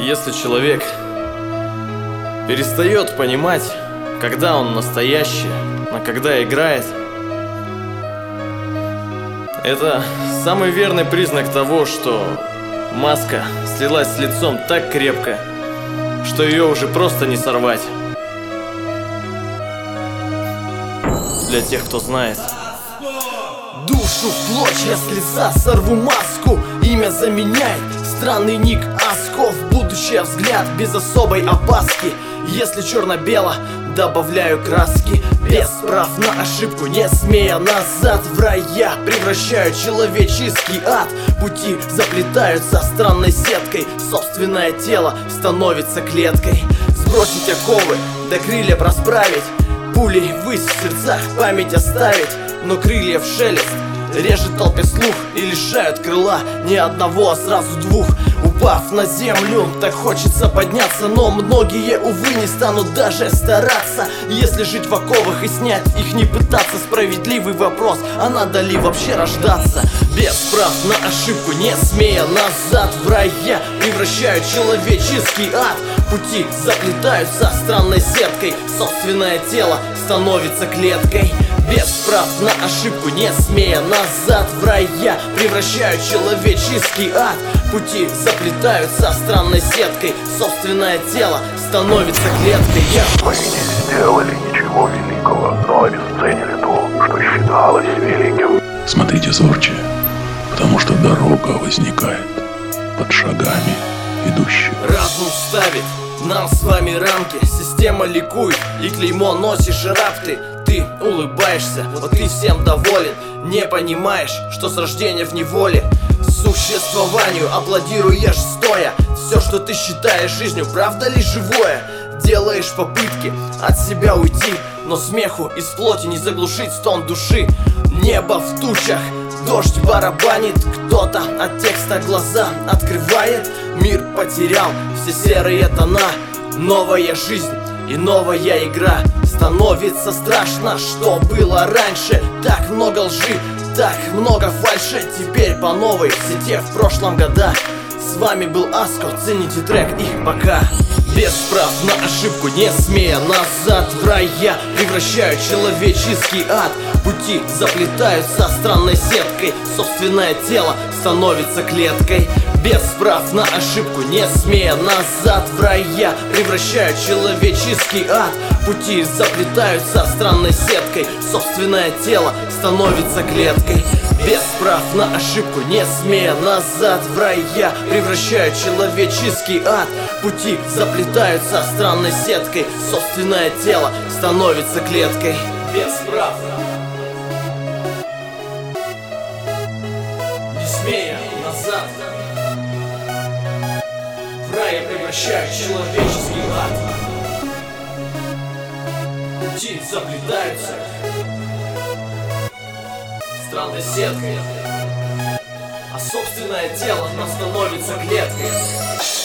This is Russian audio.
Если человек перестает понимать, когда он настоящий, а когда играет, это самый верный признак того, что маска слилась с лицом так крепко, что ее уже просто не сорвать. Для тех, кто знает. Душу в клочья с лица сорву маску, имя заменяй странный ник Асков. Будущее взгляд без особой опаски. Если черно-бело, добавляю краски. Без прав на ошибку, не смея назад. В рая превращаю человеческий ад. Пути заплетаются странной сеткой. Собственное тело становится клеткой. Сбросить оковы, до крыльев расправить. Пулей ввысь в сердцах память оставить. Но крылья в шелест режет толпе слух и лишают крыла не одного, а сразу двух. Упав на землю, так хочется подняться, но многие, увы, не станут даже стараться. Если жить в оковах и снять их, не пытаться. Справедливый вопрос, а надо ли вообще рождаться? Без прав на ошибку, не смея назад. В рая превращаю человеческий ад. Пути заплетаются странной сеткой. Собственное тело становится клеткой. Без прав на ошибку, не смея назад. В рая превращаю человеческий ад. Пути заплетаются странной сеткой. Собственное тело становится клеткой. Мы не сделали ничего великого, но обесценили то, что считалось великим. Смотрите зорче, потому что дорога возникает под шагами идущих. Разум ставит нам с вами рамки. Система ликует и клеймо носишь рапты. Ты улыбаешься, вот ты всем доволен. Не понимаешь, что с рождения в неволе. Существованию аплодируешь стоя. Все, что ты считаешь жизнью, правда ли живое? Делаешь попытки от себя уйти, но смеху из плоти не заглушить стон души. Небо в тучах, дождь барабанит. Кто-то от текста глаза открывает. Мир потерял все серые тона. Новая жизнь и новая игра. Становится страшно, что было раньше. Так много лжи, так много фальши. Теперь по новой, все те в прошлом года. С вами был Аско, цените трек и пока. Без прав на ошибку, не смея назад. В рая превращаю человеческий ад. Пути заплетаются странной сеткой. Собственное тело становится клеткой. Без прав на ошибку, не смея назад. В рая превращаю человеческий ад. Пути заплетаются странной сеткой. Собственное тело становится клеткой. Без прав на ошибку, не смея назад. В рая превращаю человеческий ад. Пути заплетаются странной сеткой. Собственное тело становится клеткой. Без прав, не смея назад. В рая превращаю человеческий ад. Пути заплетаются странной сеткой, а собственное тело становится клеткой.